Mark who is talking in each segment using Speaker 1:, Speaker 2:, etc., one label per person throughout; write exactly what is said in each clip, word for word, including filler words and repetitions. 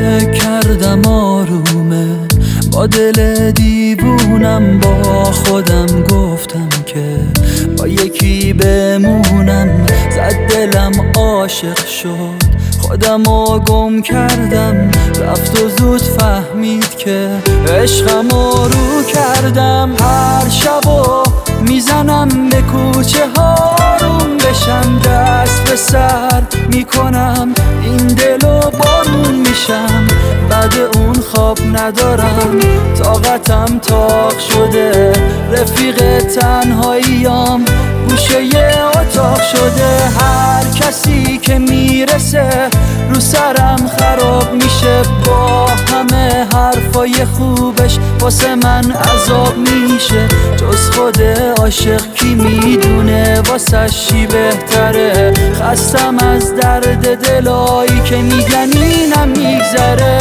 Speaker 1: فکر کردم آرومه، با دل دیوونم با خودم گفتم که با یکی بمونم. زد دلم عاشق شد، خودمو گم کردم، رفت و زود فهمید که عشقمو رو کردم. هر شبو میزنم به کوچه ها آروم بشم، دست به سر میکنم این دلو بارون میشم. بعد اون خواب ندارم، طاقتم تاق شده، رفیق تنهاییام گوشه ی اتاق شده. هر کسی که میرسه رو سرم خراب میشه، با همه حرفای خوبش واسه من عذاب میشه. جز خود عاشق کی میدونه واسه چی بهتره؟ خستم از درد دلایی که میگن اینم میگذره.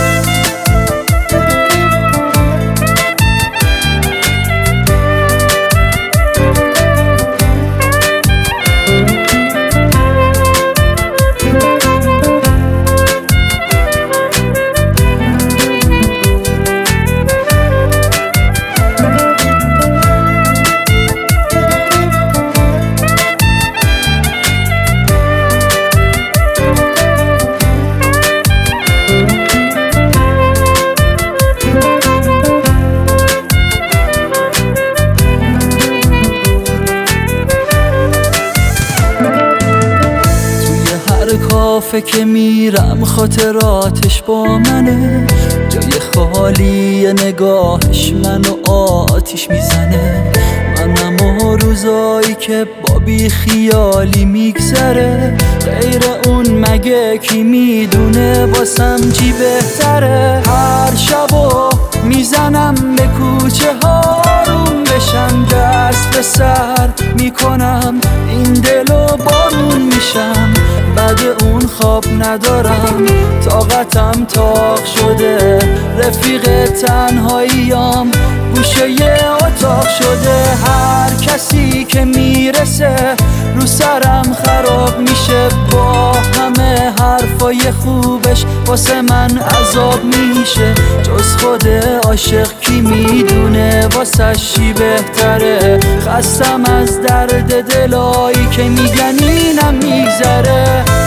Speaker 1: کافه که میرم خاطراتش با منه، جای خالی نگاهش منو آتیش میزنه. منم و روزایی که با بی خیالی میگذره، غیر اون مگه کی میدونه واسم چی بهتره؟ هر شبو میزنم به کوچه ها آروم بشم، دست به سر میکنم این دلو بارون میشم. بعد اون خواب ندارم، طاقتم تاق شده، رفیق تنهاییام گوشه ی اتاق شده. هر کسی که میرسه رو سرم خراب میشه، با همه حرفای خوبش واسه من عذاب میشه. جز خود عاشق کی میدونه واسه چی بهتره؟ خستم از درد دلایی که میگن اینم میگذره.